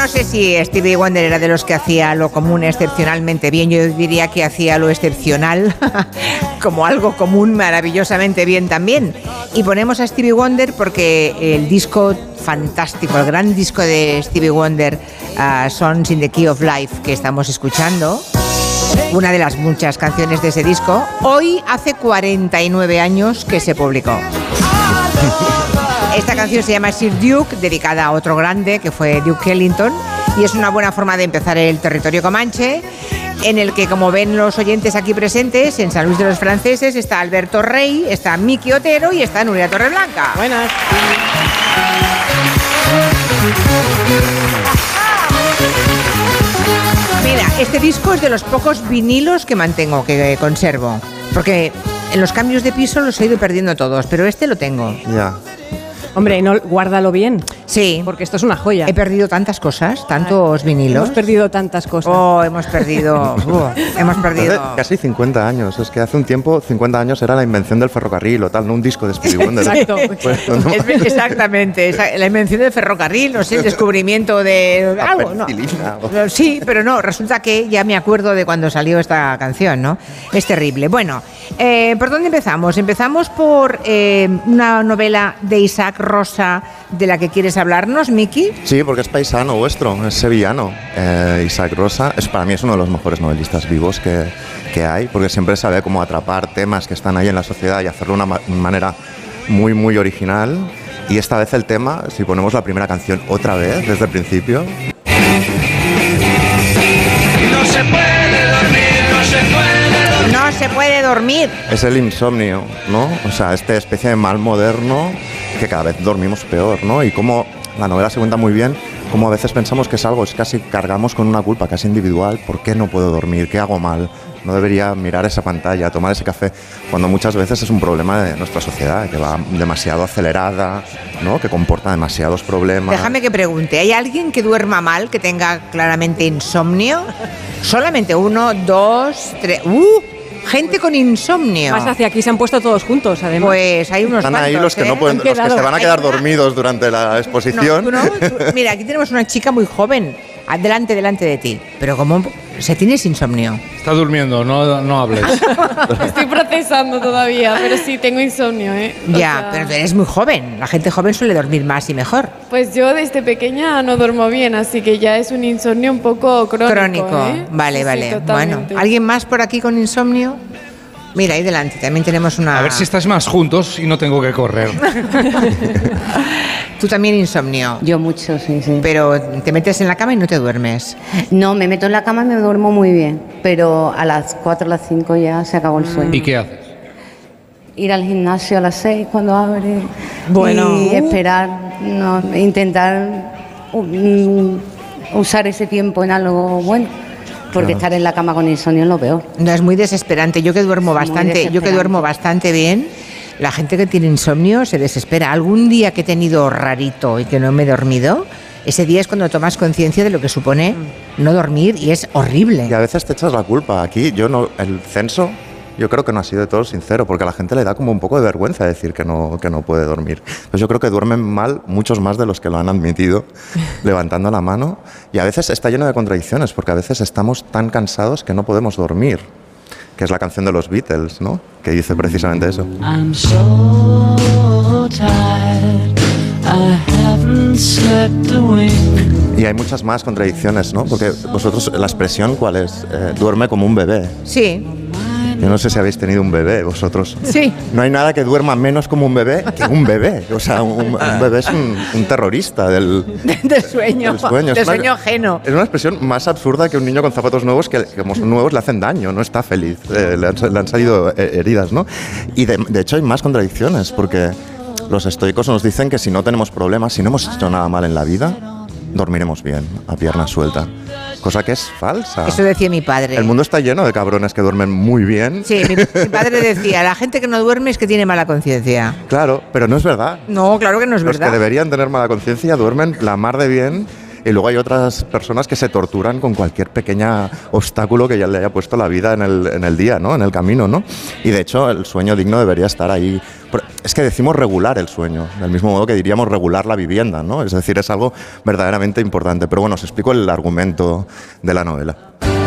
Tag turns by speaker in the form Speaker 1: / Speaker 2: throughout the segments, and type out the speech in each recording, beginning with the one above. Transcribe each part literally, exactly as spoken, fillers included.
Speaker 1: no sé si Stevie Wonder era de los que hacía lo común excepcionalmente bien. Yo diría que hacía lo excepcional como algo común maravillosamente bien también. Y ponemos a Stevie Wonder porque el disco fantástico, el gran disco de Stevie Wonder, uh, Songs in the Key of Life, que estamos escuchando, una de las muchas canciones de ese disco, hoy hace cuarenta y nueve años que se publicó. Esta canción se llama Sir Duke, dedicada a otro grande que fue Duke Ellington, y es una buena forma de empezar el territorio comanche, en el que, como ven los oyentes aquí presentes, en San Luis de los Franceses está Alberto Rey, está Miki Otero y está Nuria Torreblanca.
Speaker 2: Buenas.
Speaker 1: Mira, este disco es de los pocos vinilos que mantengo, que conservo, porque en los cambios de piso los he ido perdiendo todos, pero este lo tengo.
Speaker 3: Ya.
Speaker 2: Hombre, no, guárdalo bien.
Speaker 1: Sí.
Speaker 2: Porque esto es una joya.
Speaker 1: He perdido tantas cosas, tantos vinilos.
Speaker 2: Hemos perdido tantas cosas.
Speaker 1: Oh, hemos perdido. uh, hemos perdido.
Speaker 3: Hace casi cincuenta años. Es que hace un tiempo, cincuenta años era la invención del ferrocarril o tal, no un disco de Stevie Wonder.
Speaker 2: Exacto.
Speaker 3: Pues, no,
Speaker 1: Es, exactamente. Esa, la invención del ferrocarril, no sé, el descubrimiento de algo. No.
Speaker 3: O...
Speaker 1: Sí, pero no. Resulta que ya me acuerdo de cuando salió esta canción, ¿no? Es terrible. Bueno, eh, ¿por dónde empezamos? Empezamos por eh, una novela de Isaac Rosa de la que quieres hablarnos, Miki.
Speaker 3: Sí, porque es paisano vuestro, es sevillano. Eh, Isaac Rosa es, para mí es uno de los mejores novelistas vivos que, que hay, porque siempre sabe cómo atrapar temas que están ahí en la sociedad y hacerlo de una ma- manera muy, muy original. Y esta vez el tema, si ponemos la primera canción otra vez, desde el principio...
Speaker 4: No se puede dormir, no se puede dormir.
Speaker 1: No se puede dormir.
Speaker 3: Es el insomnio, ¿no? O sea, esta especie de mal moderno que cada vez dormimos peor, ¿no? Y cómo la novela se cuenta muy bien, cómo a veces pensamos que es algo, es casi cargamos con una culpa casi individual. ¿Por qué no puedo dormir? ¿Qué hago mal? No debería mirar esa pantalla, tomar ese café, cuando muchas veces es un problema de nuestra sociedad, que va demasiado acelerada, ¿no? Que comporta demasiados problemas.
Speaker 1: Déjame que pregunte, ¿hay alguien que duerma mal, que tenga claramente insomnio? Solamente uno, dos, tres... ¡Uh! Gente con insomnio.
Speaker 2: Más hacia aquí se han puesto todos juntos, además.
Speaker 1: Pues hay unos
Speaker 3: Están
Speaker 1: cuantos,
Speaker 3: ahí los que,
Speaker 1: ¿eh?
Speaker 3: no pueden, los que se van a quedar
Speaker 1: Hay una-
Speaker 3: dormidos durante la exposición.
Speaker 1: No, tú no, tú- mira, aquí tenemos una chica muy joven, adelante, delante de ti. Pero ¿cómo se tienes insomnio?
Speaker 5: Está durmiendo, no, no hables.
Speaker 6: Estoy procesando todavía, pero sí, tengo insomnio, ¿eh? O
Speaker 1: Ya,
Speaker 6: sea,
Speaker 1: pero tú eres muy joven. La gente joven suele dormir más y mejor.
Speaker 6: Pues yo desde pequeña no duermo bien, así que ya es un insomnio un poco crónico.
Speaker 1: Crónico.
Speaker 6: ¿eh?
Speaker 1: Vale,
Speaker 6: Sí, sí,
Speaker 1: vale.
Speaker 6: totalmente.
Speaker 1: Bueno, ¿alguien más por aquí con insomnio? Mira, ahí delante también tenemos una...
Speaker 5: A ver si estáis más juntos y no tengo que correr.
Speaker 1: Tú también insomnio.
Speaker 7: Yo mucho, sí, sí.
Speaker 1: Pero te metes en la cama y no te duermes.
Speaker 7: No, me meto en la cama y me duermo muy bien, pero a las cuatro, a las cinco ya se acabó el sueño.
Speaker 5: ¿Y qué haces?
Speaker 7: Ir al gimnasio a las seis cuando abre
Speaker 2: Bueno.
Speaker 7: y esperar, no, intentar um, usar ese tiempo en algo bueno, porque
Speaker 3: Claro.
Speaker 7: estar en la cama con insomnio es lo peor.
Speaker 1: No, es muy desesperante. Yo que duermo
Speaker 7: Es muy
Speaker 1: bastante, yo que
Speaker 7: desesperante.
Speaker 1: duermo bastante bien, la gente que tiene insomnio se desespera. Algún día que he tenido rarito y que no me he dormido, ese día es cuando tomas conciencia de lo que supone no dormir y es horrible.
Speaker 3: Y a veces te echas la culpa. Aquí yo no, el censo yo creo que no ha sido de todo sincero, porque a la gente le da como un poco de vergüenza decir que no, que no puede dormir. Pues yo creo que duermen mal muchos más de los que lo han admitido, levantando la mano. Y a veces está lleno de contradicciones, porque a veces estamos tan cansados que no podemos dormir, que es la canción de los Beatles, ¿no? Que dice precisamente eso.
Speaker 4: I'm so tired, I haven't slept a wink.
Speaker 3: Y hay muchas más contradicciones, ¿no? Porque vosotros, la expresión, ¿cuál es? Eh, duerme como un bebé.
Speaker 1: Sí,
Speaker 3: Yo no sé si habéis tenido un bebé vosotros.
Speaker 1: sí.
Speaker 3: No hay nada que duerma menos como un bebé que un bebé. O sea, un, un bebé es un, un terrorista del,
Speaker 1: Del sueño,
Speaker 3: del sueño.
Speaker 1: del
Speaker 3: Es una-
Speaker 1: sueño ajeno.
Speaker 3: Es una expresión más absurda que un niño con zapatos nuevos que, que como son nuevos, le hacen daño, no está feliz. Eh, le, han, le han salido eh, heridas, ¿no? Y de, de hecho hay más contradicciones, porque los estoicos nos dicen que si no tenemos problemas, si no hemos hecho nada mal en la vida, dormiremos bien, a pierna suelta. Cosa que es falsa.
Speaker 1: Eso decía mi padre.
Speaker 3: El mundo está lleno de cabrones que duermen muy bien.
Speaker 1: Sí, mi, mi padre decía, la gente que no duerme es que tiene mala conciencia.
Speaker 3: Claro, pero no es verdad.
Speaker 1: No, claro que no es
Speaker 3: Los
Speaker 1: verdad.
Speaker 3: que deberían tener mala conciencia duermen la mar de bien Y luego hay otras personas que se torturan con cualquier pequeña obstáculo que ya le haya puesto la vida en el, en el día, ¿no? En el camino, ¿no? Y de hecho el sueño digno debería estar ahí. Es que decimos regular el sueño, del mismo modo que diríamos regular la vivienda, ¿no? Es decir, es algo verdaderamente importante. Pero bueno, os explico el argumento de la novela.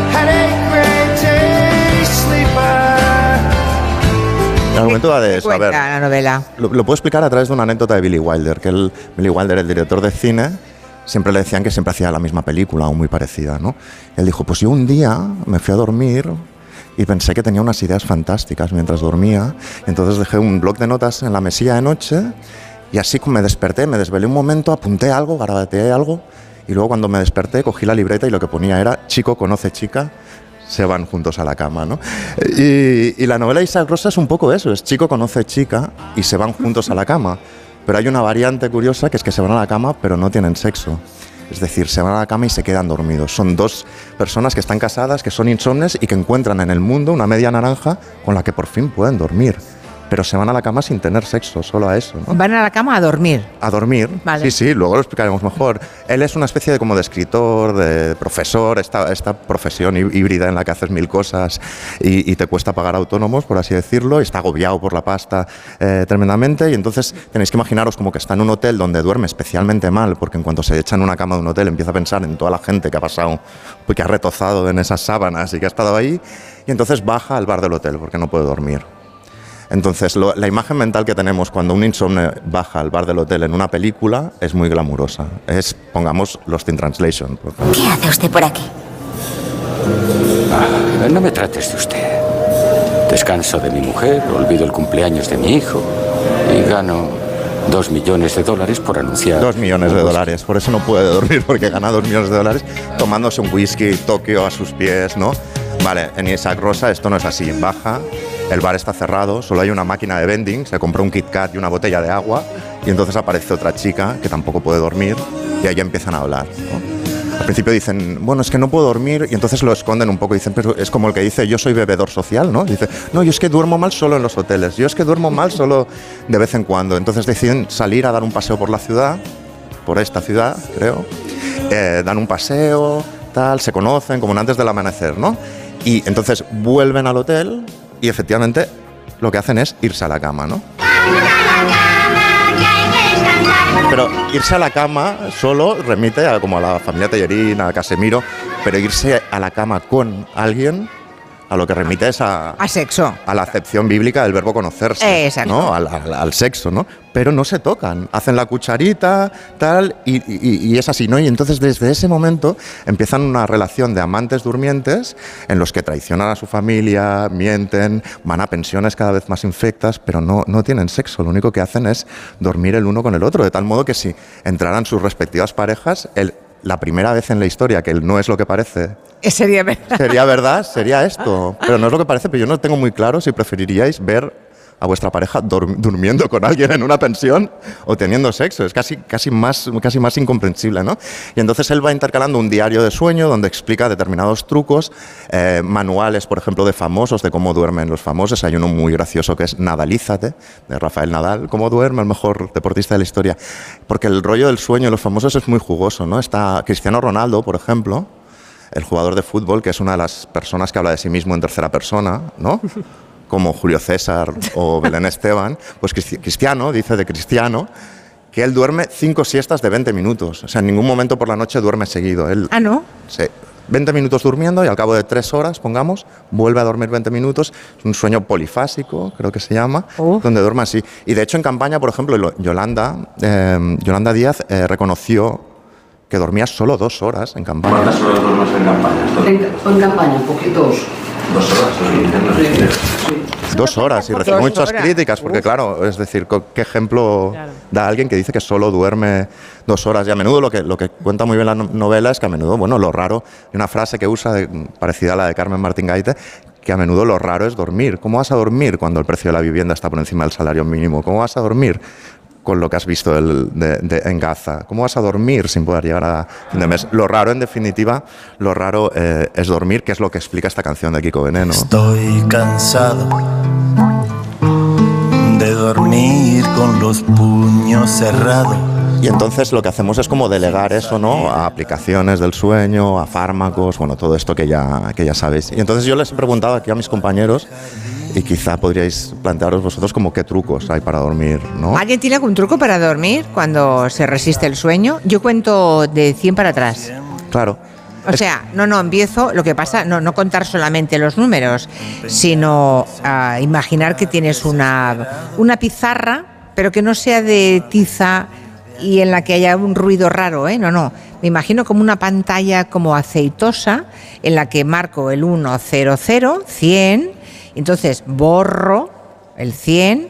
Speaker 3: El argumento va de eso. A ver,
Speaker 1: la novela.
Speaker 3: Lo, lo puedo explicar a través de una anécdota de Billy Wilder, que el, Billy Wilder, el director de cine, siempre le decían que siempre hacía la misma película o muy parecida, ¿no? Él dijo, pues yo un día me fui a dormir y pensé que tenía unas ideas fantásticas mientras dormía, entonces dejé un bloc de notas en la mesilla de noche y así como me desperté, me desvelé un momento, apunté algo, garabateé algo y luego cuando me desperté cogí la libreta y lo que ponía era chico conoce chica, se van juntos a la cama, ¿no? Y, y la novela de Isaac Rosa es un poco eso, es chico conoce chica y se van juntos a la cama. Pero hay una variante curiosa que es que se van a la cama pero no tienen sexo. Es decir, se van a la cama y se quedan dormidos. Son dos personas que están casadas, que son insomnes y que encuentran en el mundo una media naranja con la que por fin pueden dormir. Pero se van a la cama sin tener sexo, solo a eso, ¿no?
Speaker 1: Van a la cama a dormir.
Speaker 3: A dormir,
Speaker 1: vale.
Speaker 3: Sí, sí, luego lo explicaremos mejor. Él es una especie de como de escritor, de profesor, esta, esta profesión híbrida en la que haces mil cosas y, y te cuesta pagar autónomos, por así decirlo, y está agobiado por la pasta eh, tremendamente, y entonces tenéis que imaginaros como que está en un hotel donde duerme especialmente mal, porque en cuanto se echa en una cama de un hotel empieza a pensar en toda la gente que ha pasado, que ha retozado en esas sábanas y que ha estado ahí, y entonces baja al bar del hotel porque no puede dormir. Entonces, lo, la imagen mental que tenemos cuando un insomne baja al bar del hotel en una película es muy glamurosa. Es, pongamos, Lost in Translation.
Speaker 8: ¿Qué hace usted por aquí?
Speaker 9: Ah, no me trates de usted. Descanso de mi mujer, olvido el cumpleaños de mi hijo y gano dos millones de dólares por anunciar...
Speaker 3: Dos millones de dólares, por eso no puede dormir, porque gana dos millones de dólares tomándose un whisky Tokio a sus pies, ¿no? Vale, en Isaac Rosa esto no es así. Baja, el bar está cerrado, solo hay una máquina de vending, se compró un Kit Kat y una botella de agua y entonces aparece otra chica que tampoco puede dormir y ahí empiezan a hablar, ¿no? Al principio dicen, bueno, es que no puedo dormir y entonces lo esconden un poco, dicen, pero es como el que dice, yo soy bebedor social, ¿no? Dice, no, yo es que duermo mal solo en los hoteles, yo es que duermo mal solo de vez en cuando. Entonces deciden salir a dar un paseo por la ciudad, por esta ciudad, creo, eh, dan un paseo, tal, se conocen como antes del amanecer, ¿no? Y entonces vuelven al hotel y efectivamente lo que hacen es irse a la cama, ¿no? Pero irse a la cama solo remite a, como a la familia Tellerín, a Casemiro, pero irse a la cama con alguien a lo que remite es a...
Speaker 1: A sexo.
Speaker 3: A la acepción bíblica del verbo conocerse.
Speaker 1: Eh, exacto.
Speaker 3: ¿No? Al, al, al sexo, ¿no? Pero no se tocan. Hacen la cucharita, tal, y, y, y es así, ¿no? Y entonces desde ese momento empiezan una relación de amantes durmientes en los que traicionan a su familia, mienten, van a pensiones cada vez más infectas, pero no, no tienen sexo. Lo único que hacen es dormir el uno con el otro, de tal modo que si entraran sus respectivas parejas, el... la primera vez en la historia que no es lo que parece.
Speaker 1: Sería verdad.
Speaker 3: Sería verdad, sería esto. Pero no es lo que parece, pero yo no tengo muy claro si preferiríais ver a vuestra pareja dur- durmiendo con alguien en una pensión o teniendo sexo. Es casi, casi, más, casi más incomprensible, ¿no? Y entonces él va intercalando un diario de sueño donde explica determinados trucos, eh, manuales, por ejemplo, de famosos, de cómo duermen los famosos. Hay uno muy gracioso que es Nadalízate, de Rafael Nadal. ¿Cómo duerme el mejor deportista de la historia? Porque el rollo del sueño de los famosos es muy jugoso, ¿no? Está Cristiano Ronaldo, por ejemplo, el jugador de fútbol, que es una de las personas que habla de sí mismo en tercera persona, ¿no? Como Julio César o Belén Esteban, pues Cristiano dice de Cristiano que él duerme cinco siestas de veinte minutos. O sea, en ningún momento por la noche duerme seguido. Él,
Speaker 1: ah, ¿no?
Speaker 3: Sí. veinte minutos durmiendo y al cabo de tres horas, pongamos, vuelve a dormir veinte minutos. Es un sueño polifásico, creo que se llama, uh. donde duerme así. Y de hecho en campaña, por ejemplo, Yolanda, eh, Yolanda Díaz eh, reconoció que dormía solo dos horas en campaña.
Speaker 10: ¿Cuántas horas duermes en campaña?
Speaker 7: En, en campaña, un poquito.
Speaker 10: Dos horas, sí.
Speaker 3: Dos horas y recibe muchas críticas porque, claro, es decir, ¿qué ejemplo claro. da alguien que dice que solo duerme dos horas? Y a menudo lo que, lo que cuenta muy bien la novela es que a menudo, bueno, lo raro, hay una frase que usa de, parecida a la de Carmen Martín Gaite, que a menudo lo raro es dormir. ¿Cómo vas a dormir cuando el precio de la vivienda está por encima del salario mínimo? ¿Cómo vas a dormir con lo que has visto el, de, de, en Gaza? ¿Cómo vas a dormir sin poder llegar a fin de mes? Lo raro, en definitiva, lo raro eh, es dormir, que es lo que explica esta canción de Kiko Veneno.
Speaker 11: Estoy cansado de dormir con los puños cerrados
Speaker 3: Y entonces lo que hacemos es como delegar eso, ¿no? A aplicaciones del sueño, a fármacos, bueno, todo esto que ya, que ya sabéis. Y entonces yo les he preguntado aquí a mis compañeros, y quizá podríais plantearos vosotros como qué trucos hay para dormir, ¿no?
Speaker 1: ¿Alguien tiene algún truco para dormir cuando se resiste el sueño? Yo cuento de cien para atrás.
Speaker 3: Claro.
Speaker 1: O sea, no, no, empiezo, lo que pasa, no, no contar solamente los números, sino uh, imaginar que tienes una, una pizarra, pero que no sea de tiza y en la que haya un ruido raro, ¿eh? No, no. Me imagino como una pantalla como aceitosa en la que marco el uno cero cero, cien, entonces borro el cien,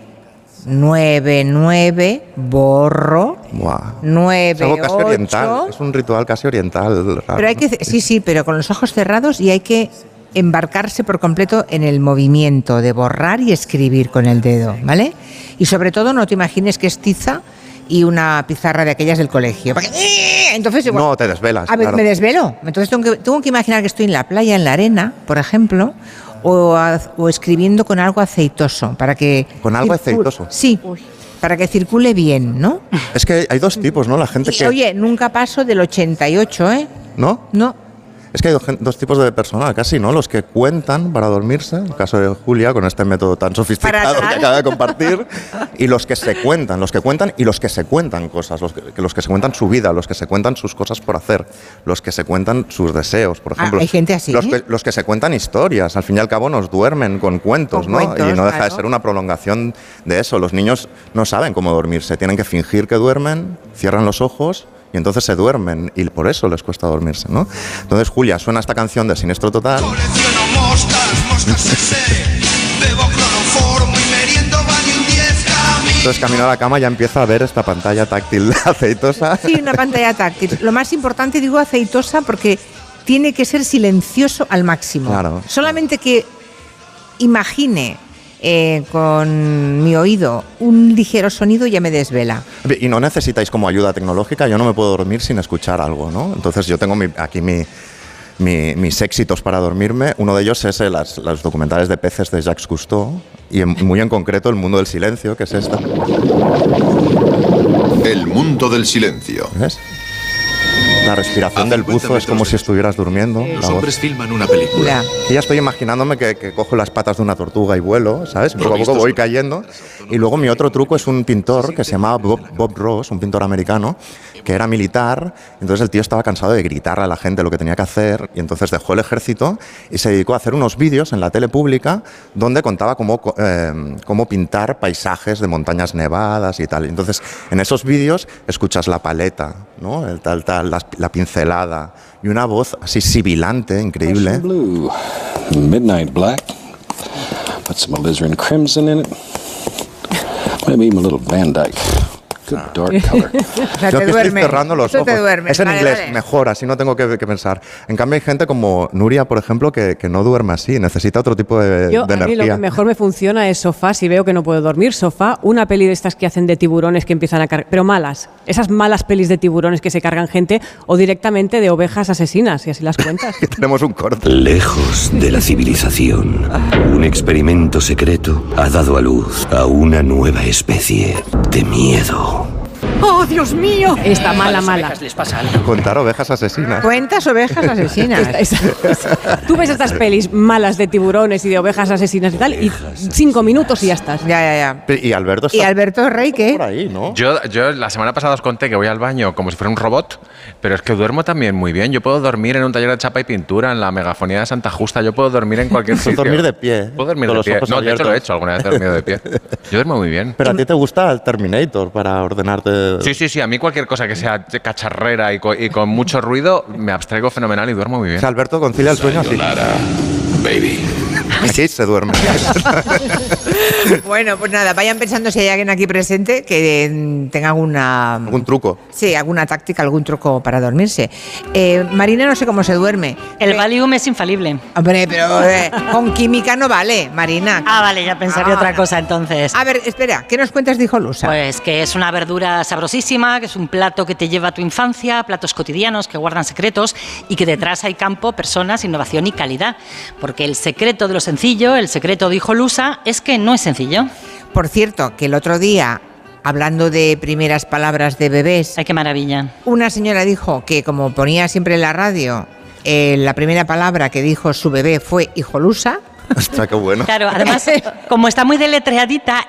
Speaker 1: nueve nueve, borro,
Speaker 3: Buah.
Speaker 1: nueve
Speaker 3: Es algo casi
Speaker 1: ocho.
Speaker 3: oriental, es un ritual casi oriental. Raro,
Speaker 1: Pero hay que, sí, sí, pero con los ojos cerrados y hay que embarcarse por completo en el movimiento de borrar y escribir con el dedo, ¿vale? Y sobre todo no te imagines que es tiza y una pizarra de aquellas del colegio. Porque, entonces igual,
Speaker 3: No, te desvelas.
Speaker 1: a ver,
Speaker 3: claro.
Speaker 1: me desvelo. Entonces tengo que, tengo que imaginar que estoy en la playa, en la arena, por ejemplo, o, a- o escribiendo con algo aceitoso para que
Speaker 3: ¿Con algo
Speaker 1: circule-
Speaker 3: aceitoso?
Speaker 1: Sí, para que circule bien, ¿no?
Speaker 3: Es que hay dos tipos, ¿no? La gente
Speaker 1: Y,
Speaker 3: que...
Speaker 1: oye, nunca paso del ochenta y ocho, ¿eh?
Speaker 3: ¿No?
Speaker 1: No.
Speaker 3: Es que hay dos, gen- dos tipos de personas, casi, ¿no? Los que cuentan para dormirse, el caso de Julia, con este método tan sofisticado
Speaker 1: Para
Speaker 3: que acaba de compartir, y los que se cuentan, los que cuentan y los que se cuentan cosas, los que, que los que se cuentan su vida, los que se cuentan sus cosas por hacer, los que se cuentan sus deseos, por
Speaker 1: Ah,
Speaker 3: ejemplo.
Speaker 1: hay gente así,
Speaker 3: Los
Speaker 1: ¿eh?
Speaker 3: que, los que se cuentan historias, al fin y al cabo nos duermen con cuentos,
Speaker 1: Con
Speaker 3: ¿no?
Speaker 1: cuentos,
Speaker 3: y no deja de
Speaker 1: claro.
Speaker 3: ser una prolongación de eso. Los niños no saben cómo dormirse, tienen que fingir que duermen, cierran los ojos y entonces se duermen y por eso les cuesta dormirse, ¿no? Entonces, Julia, suena esta canción de Siniestro Total.
Speaker 4: Colecciono moscas, moscas ese. Bebo cloroformo y meriendo Valium diez camino.
Speaker 3: Entonces, camino a la cama ya empieza a ver esta pantalla táctil aceitosa.
Speaker 1: Sí, una pantalla táctil. Lo más importante, digo aceitosa, porque tiene que ser silencioso al máximo.
Speaker 3: Claro.
Speaker 1: Solamente que imagine eh, con mi oído un ligero sonido ya me desvela.
Speaker 3: Y no necesitáis como ayuda tecnológica, yo no me puedo dormir sin escuchar algo, ¿no? Entonces yo tengo mi- aquí mi, mi- mis éxitos para dormirme. Uno de ellos es eh, las, los documentales de peces de Jacques Cousteau y en- muy en concreto El mundo del silencio, que es esta.
Speaker 8: El mundo del silencio.
Speaker 3: ¿Ves? La respiración del buzo es como si estuvieras durmiendo.
Speaker 8: Los
Speaker 3: la voz.
Speaker 8: hombres filman una película.
Speaker 3: Y ya estoy imaginándome que, que cojo las patas de una tortuga y vuelo, ¿sabes? Poco a poco voy cayendo. Y luego mi otro truco es un pintor que se llamaba Bob, Bob Ross, un pintor americano, que era militar. Entonces el tío estaba cansado de gritarle a la gente lo que tenía que hacer y entonces dejó el ejército y se dedicó a hacer unos vídeos en la tele pública donde contaba cómo, eh, cómo pintar paisajes de montañas nevadas y tal. Entonces en esos vídeos escuchas la paleta, ¿no? El tal, tal, la, la pincelada y una voz así sibilante, increíble.
Speaker 12: Blue, midnight black, put some alizarin crimson in it, maybe even a little Van Dyke. Good dark color.
Speaker 1: O sea,
Speaker 3: Yo
Speaker 1: te
Speaker 3: que
Speaker 1: duerme.
Speaker 3: estoy cerrando los
Speaker 1: Eso
Speaker 3: ojos.
Speaker 1: te duerme.
Speaker 3: Es en
Speaker 1: Vale,
Speaker 3: inglés,
Speaker 1: vale.
Speaker 3: mejor, así no tengo que, que pensar. En cambio hay gente como Nuria, por ejemplo, que, que no duerme así, necesita otro tipo de,
Speaker 2: Yo,
Speaker 3: de
Speaker 2: a mí lo
Speaker 3: energía.
Speaker 2: que mejor me funciona es sofá, si veo que no puedo dormir, sofá, una peli de estas que hacen de tiburones que empiezan a cargar, pero malas, esas malas pelis de tiburones que se cargan gente o directamente de ovejas asesinas, y así las cuentas.
Speaker 3: Que tenemos un corte.
Speaker 13: Lejos de la civilización, un experimento secreto ha dado a luz a una nueva especie de miedo.
Speaker 2: ¡Oh, Dios mío! Esta mala, mala.
Speaker 3: Contar ovejas asesinas.
Speaker 1: Cuentas ovejas asesinas.
Speaker 2: Esta- esta- Tú ves estas pelis malas de tiburones y de ovejas asesinas y tal, y cinco minutos y ya estás.
Speaker 1: Ya, ya, ya.
Speaker 3: Y Alberto está
Speaker 1: ¿Y Alberto Rey qué?
Speaker 3: por ahí, ¿no?
Speaker 14: Yo, yo la semana pasada os conté que voy al baño como si fuera un robot, pero es que duermo también muy bien. Yo puedo dormir en un taller de chapa y pintura, en la megafonía de Santa Justa, yo puedo dormir en cualquier
Speaker 3: Puedes
Speaker 14: sitio.
Speaker 3: dormir de pie.
Speaker 14: Puedo dormir
Speaker 3: con
Speaker 14: de
Speaker 3: los
Speaker 14: pie.
Speaker 3: ojos
Speaker 14: No, de hecho lo he
Speaker 3: abiertos.
Speaker 14: hecho, alguna vez he dormido de pie. Yo duermo muy bien.
Speaker 3: Pero a ti te gusta el Terminator para ordenarte.
Speaker 14: Sí, sí, sí, a mí cualquier cosa que sea cacharrera y, co- y con mucho ruido me abstraigo fenomenal y duermo muy
Speaker 3: O
Speaker 14: bien.
Speaker 3: sea, Alberto concilia el sueño así.
Speaker 8: Baby.
Speaker 3: Aquí se duerme.
Speaker 1: Bueno, pues nada, vayan pensando si hay alguien aquí presente que eh, tenga alguna...
Speaker 3: Algún truco.
Speaker 1: Sí, alguna táctica, algún truco para dormirse. Eh, Marina no sé cómo se duerme.
Speaker 15: El Valium es infalible.
Speaker 1: Hombre, pero eh, con química no vale, Marina.
Speaker 15: Ah, vale, ya pensaré
Speaker 1: Ah.
Speaker 15: otra cosa entonces.
Speaker 1: A ver, espera, ¿qué nos cuentas de Hijolusa?
Speaker 15: Pues que es una verdura sabrosísima, que es un plato que te lleva a tu infancia, platos cotidianos que guardan secretos y que detrás hay campo, personas, innovación y calidad. Porque el secreto de lo sencillo, el secreto de Hijolusa, es que no es sencillo.
Speaker 1: Por cierto, que el otro día hablando de primeras palabras de bebés.
Speaker 15: Ay, qué maravilla.
Speaker 1: Una señora dijo que, como ponía siempre en la radio, eh, la primera palabra que dijo su bebé fue hijolusa.
Speaker 3: Ostras, qué bueno.
Speaker 15: Claro, además, como está muy deletreadita,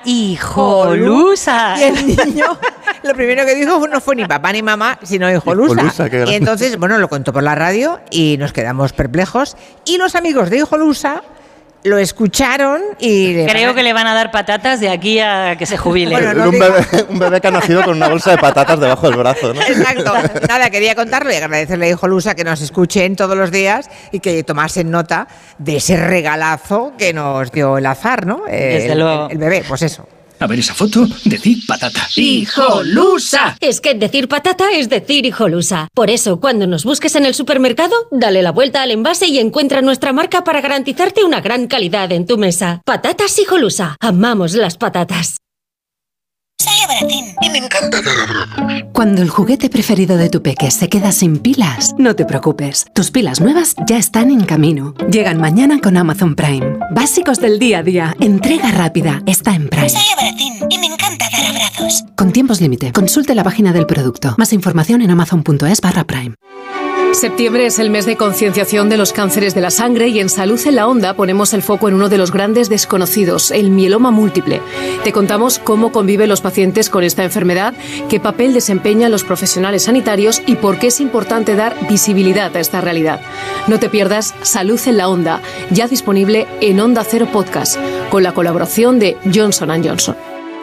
Speaker 15: hijolusa.
Speaker 1: Y el niño, lo primero que dijo no fue ni papá ni mamá, sino hijolusa.
Speaker 3: Hijolusa, qué gracioso.
Speaker 1: Y entonces, bueno, lo contó por la radio y nos quedamos perplejos. Y los amigos de hijolusa lo escucharon y... Le
Speaker 15: Creo
Speaker 1: van a...
Speaker 15: que le van a dar patatas de aquí a que se jubile.
Speaker 1: Bueno, no
Speaker 3: un,
Speaker 1: digo...
Speaker 3: bebé, un bebé que ha nacido con una bolsa de patatas debajo del brazo, ¿no?
Speaker 1: Exacto. Nada, quería contarlo y agradecerle a Hijolusa que nos escuchen todos los días y que tomasen nota de ese regalazo que nos dio el azar, ¿no?
Speaker 15: Desde
Speaker 1: el,
Speaker 15: luego.
Speaker 1: el, el bebé, pues eso.
Speaker 16: A ver esa foto, decir patata. ¡Hijolusa!
Speaker 17: Es que decir patata es decir hijolusa. Por eso, cuando nos busques en el supermercado, dale la vuelta al envase y encuentra nuestra marca para garantizarte una gran calidad en tu mesa. Patatas Hijolusa. Amamos las patatas.
Speaker 18: Soy Abracín y me encanta dar abrazos.
Speaker 19: Cuando el juguete preferido de tu peque se queda sin pilas, no te preocupes. Tus pilas nuevas ya están en camino. Llegan mañana con Amazon Prime. Básicos del día a día. Entrega rápida. Está en Prime.
Speaker 18: Soy Abracín y me encanta dar abrazos.
Speaker 19: Con tiempos límite. Consulte la página del producto. Más información en amazon.es barra Prime.
Speaker 20: Septiembre es el mes de concienciación de los cánceres de la sangre y en Salud en la Onda ponemos el foco en uno de los grandes desconocidos, el mieloma múltiple. Te contamos cómo conviven los pacientes con esta enfermedad, qué papel desempeñan los profesionales sanitarios y por qué es importante dar visibilidad a esta realidad. No te pierdas Salud en la Onda, ya disponible en Onda Cero Podcast, con la colaboración de Johnson and Johnson.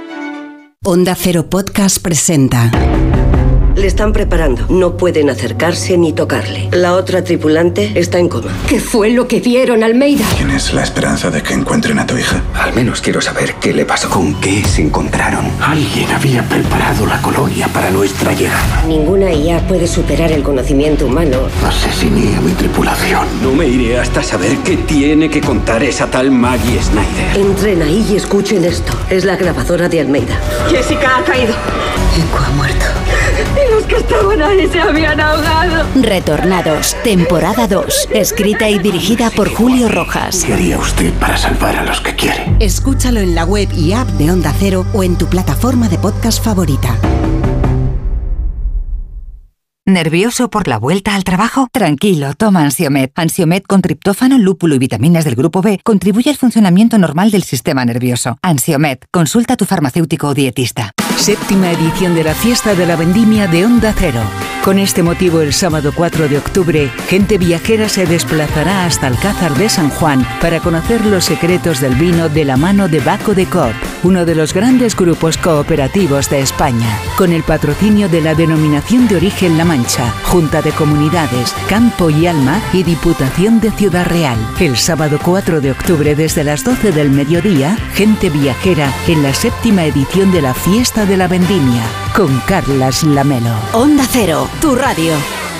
Speaker 21: Onda Cero Podcast presenta...
Speaker 22: Le están preparando. No pueden acercarse ni tocarle. La otra tripulante está en coma.
Speaker 17: ¿Qué fue lo que vieron, Almeida?
Speaker 23: ¿Tienes la esperanza de que encuentren a tu hija?
Speaker 24: Al menos quiero saber qué le pasó. ¿Con qué se encontraron? Alguien había preparado la colonia para nuestra llegada.
Speaker 22: Ninguna I A puede superar el conocimiento humano.
Speaker 24: Asesiné a mi tripulación. No me iré hasta saber qué tiene que contar esa tal Maggie Snyder.
Speaker 22: Entren ahí y escuchen esto. Es la grabadora de Almeida.
Speaker 17: Jessica ha caído.
Speaker 22: Eco ha muerto.
Speaker 17: Y los que estaban ahí se habían ahogado.
Speaker 21: Retornados, temporada dos. Escrita y dirigida por Julio Rojas.
Speaker 24: ¿Qué haría usted para salvar a los que quiere?
Speaker 21: Escúchalo en la web y app de Onda Cero o en tu plataforma de podcast favorita.
Speaker 25: ¿Nervioso por la vuelta al trabajo? Tranquilo, toma Ansiomed. Ansiomed con triptófano, lúpulo y vitaminas del grupo B contribuye al funcionamiento normal del sistema nervioso. Ansiomed, consulta a tu farmacéutico o dietista.
Speaker 26: Séptima edición de la Fiesta de la Vendimia de Onda Cero. Con este motivo, el sábado cuatro de octubre, gente viajera se desplazará hasta Alcázar de San Juan para conocer los secretos del vino de la mano de Baco de Coop, uno de los grandes grupos cooperativos de España, con el patrocinio de la Denominación de Origen La Mancha, Junta de Comunidades, Campo y Alma y Diputación de Ciudad Real. El sábado cuatro de octubre desde las doce del mediodía, gente viajera en la séptima edición de la Fiesta de la Vendimia, con Carlas Lamelo.
Speaker 21: Onda Cero, tu radio.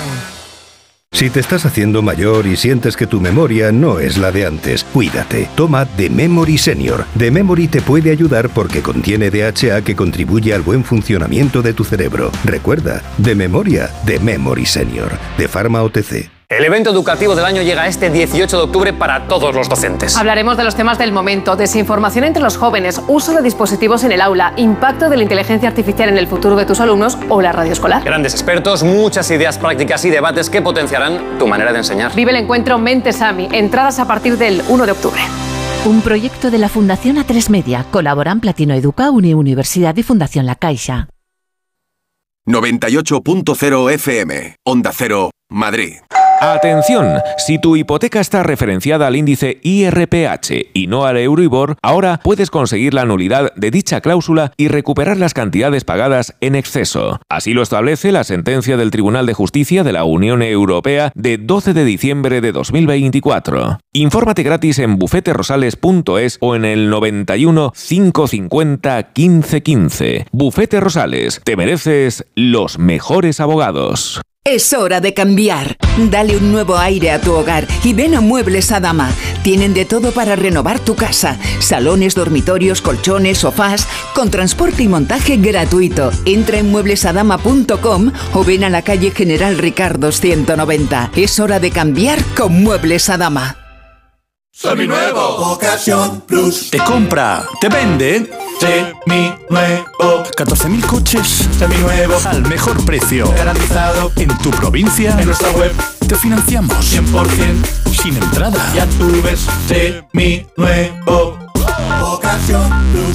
Speaker 27: Si te estás haciendo mayor y sientes que tu memoria no es la de antes, cuídate. Toma The Memory Senior. The Memory te puede ayudar porque contiene D H A que contribuye al buen funcionamiento de tu cerebro. Recuerda, de memoria, The Memory Senior, de Pharma O T C.
Speaker 28: El evento educativo del año llega este dieciocho de octubre para todos los docentes.
Speaker 20: Hablaremos de los temas del momento: desinformación entre los jóvenes, uso de dispositivos en el aula, impacto de la inteligencia artificial en el futuro de tus alumnos o la radio escolar.
Speaker 28: Grandes expertos, muchas ideas prácticas y debates que potenciarán tu manera de enseñar.
Speaker 20: Vive el encuentro Mentes A M I. Entradas a partir del uno de octubre.
Speaker 29: Un proyecto de la Fundación A tres Media. Colaboran Platino Educa, Uniuniversidad y Fundación La Caixa.
Speaker 8: noventa y ocho punto cero F M. Onda Cero, Madrid.
Speaker 30: Atención, si tu hipoteca está referenciada al índice I R P H y no al Euribor, ahora puedes conseguir la nulidad de dicha cláusula y recuperar las cantidades pagadas en exceso. Así lo establece la sentencia del Tribunal de Justicia de la Unión Europea de doce de diciembre de dos mil veinticuatro. Infórmate gratis en bufete rosales punto es o en el noventa y uno, quinientos cincuenta, quince quince. Bufete Rosales, te mereces los mejores abogados.
Speaker 31: Es hora de cambiar. Dale un nuevo aire a tu hogar y ven a Muebles Adama. Tienen de todo para renovar tu casa. Salones, dormitorios, colchones, sofás, con transporte y montaje gratuito. Entra en muebles adama punto com o ven a la calle General Ricardo ciento noventa. Es hora de cambiar con Muebles Adama.
Speaker 2: Seminuevo. Ocasión Plus. Te compra, te vende. Seminuevo. catorce mil coches. Seminuevos. Al mejor precio. Garantizado. En tu provincia. En nuestra web. Te financiamos. cien por ciento. Sin entrada. Ya tú ves. Seminuevo. Ocasión Plus.